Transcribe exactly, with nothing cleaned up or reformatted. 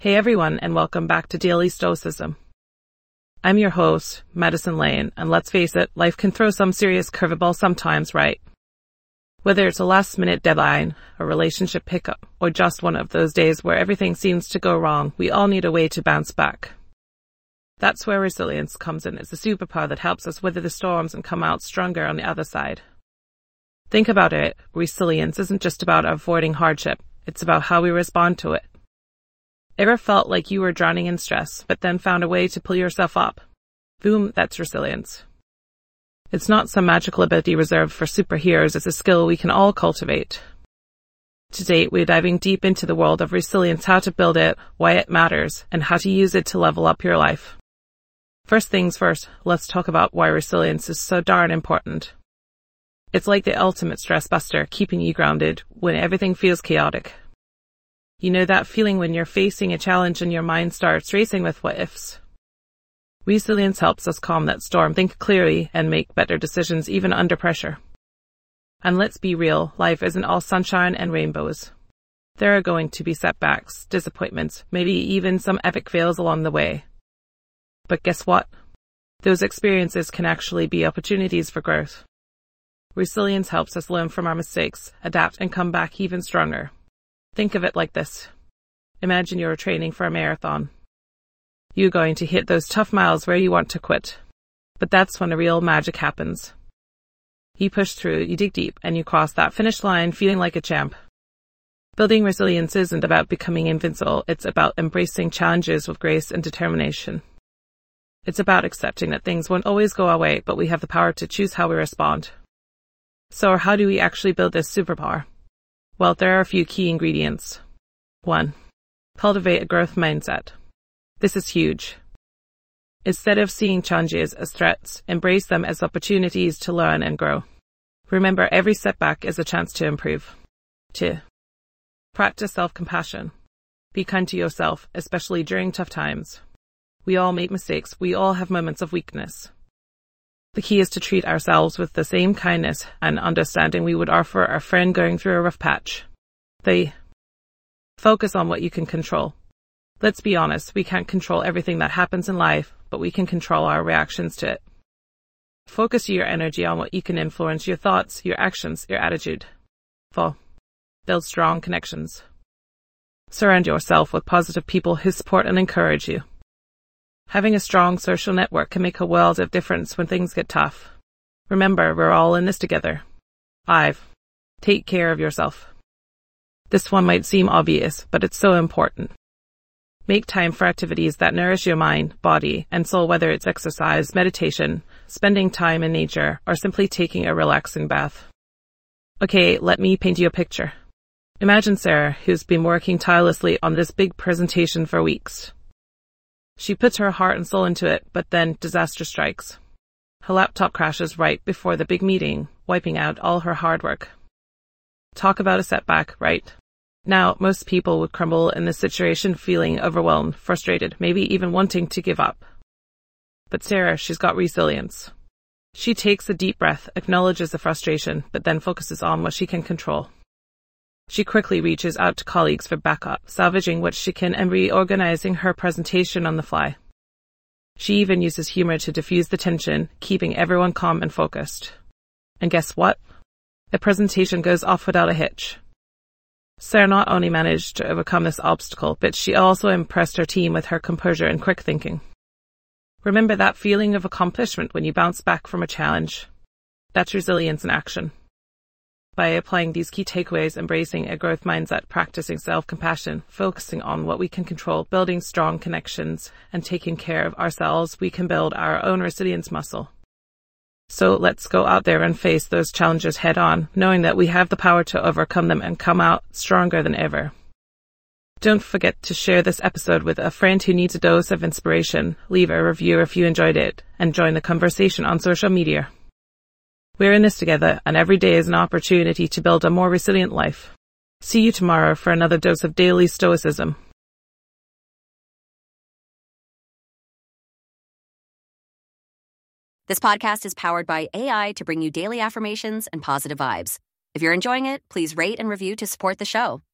Hey everyone, and welcome back to Daily Stoicism. I'm your host, Madison Lane, and let's face it, life can throw some serious curveball sometimes, right? Whether it's a last-minute deadline, a relationship hiccup, or just one of those days where everything seems to go wrong, we all need a way to bounce back. That's where resilience comes in. It's a superpower that helps us weather the storms and come out stronger on the other side. Think about it. Resilience isn't just about avoiding hardship. It's about how we respond to it. Ever felt like you were drowning in stress, but then found a way to pull yourself up? Boom, that's resilience. It's not some magical ability reserved for superheroes. It's a skill we can all cultivate. Today, we're diving deep into the world of resilience, how to build it, why it matters, and how to use it to level up your life. First things first, let's talk about why resilience is so darn important. It's like the ultimate stress buster, keeping you grounded when everything feels chaotic. You know that feeling when you're facing a challenge and your mind starts racing with what ifs? Resilience helps us calm that storm, think clearly, and make better decisions even under pressure. And let's be real, life isn't all sunshine and rainbows. There are going to be setbacks, disappointments, maybe even some epic fails along the way. But guess what? Those experiences can actually be opportunities for growth. Resilience helps us learn from our mistakes, adapt, and come back even stronger. Think of it like this. Imagine you're training for a marathon. You're going to hit those tough miles where you want to quit. But that's when the real magic happens. You push through, you dig deep, and you cross that finish line feeling like a champ. Building resilience isn't about becoming invincible. It's about embracing challenges with grace and determination. It's about accepting that things won't always go our way, but we have the power to choose how we respond. So how do we actually build this superpower? Well, there are a few key ingredients. One, cultivate a growth mindset. This is huge. Instead of seeing challenges as threats, embrace them as opportunities to learn and grow. Remember, every setback is a chance to improve. Two, practice self-compassion. Be kind to yourself, especially during tough times. We all make mistakes. We all have moments of weakness. The key is to treat ourselves with the same kindness and understanding we would offer our friend going through a rough patch. Three, focus on what you can control. Let's be honest, we can't control everything that happens in life, but we can control our reactions to it. Focus your energy on what you can influence: your thoughts, your actions, your attitude. Four, build strong connections. Surround yourself with positive people who support and encourage you. Having a strong social network can make a world of difference when things get tough. Remember, we're all in this together. Five, take care of yourself. This one might seem obvious, but it's so important. Make time for activities that nourish your mind, body, and soul, whether it's exercise, meditation, spending time in nature, or simply taking a relaxing bath. Okay, let me paint you a picture. Imagine Sarah, who's been working tirelessly on this big presentation for weeks. She puts her heart and soul into it, but then disaster strikes. Her laptop crashes right before the big meeting, wiping out all her hard work. Talk about a setback, right? Now, most people would crumble in this situation, feeling overwhelmed, frustrated, maybe even wanting to give up. But Sarah, she's got resilience. She takes a deep breath, acknowledges the frustration, but then focuses on what she can control. She quickly reaches out to colleagues for backup, salvaging what she can and reorganizing her presentation on the fly. She even uses humor to diffuse the tension, keeping everyone calm and focused. And guess what? The presentation goes off without a hitch. Sarah not only managed to overcome this obstacle, but she also impressed her team with her composure and quick thinking. Remember that feeling of accomplishment when you bounce back from a challenge? That's resilience in action. By applying these key takeaways, embracing a growth mindset, practicing self-compassion, focusing on what we can control, building strong connections, and taking care of ourselves, we can build our own resilience muscle. So let's go out there and face those challenges head on, knowing that we have the power to overcome them and come out stronger than ever. Don't forget to share this episode with a friend who needs a dose of inspiration, leave a review if you enjoyed it, and join the conversation on social media. We're in this together, and every day is an opportunity to build a more resilient life. See you tomorrow for another dose of daily stoicism. This podcast is powered by A I to bring you daily affirmations and positive vibes. If you're enjoying it, please rate and review to support the show.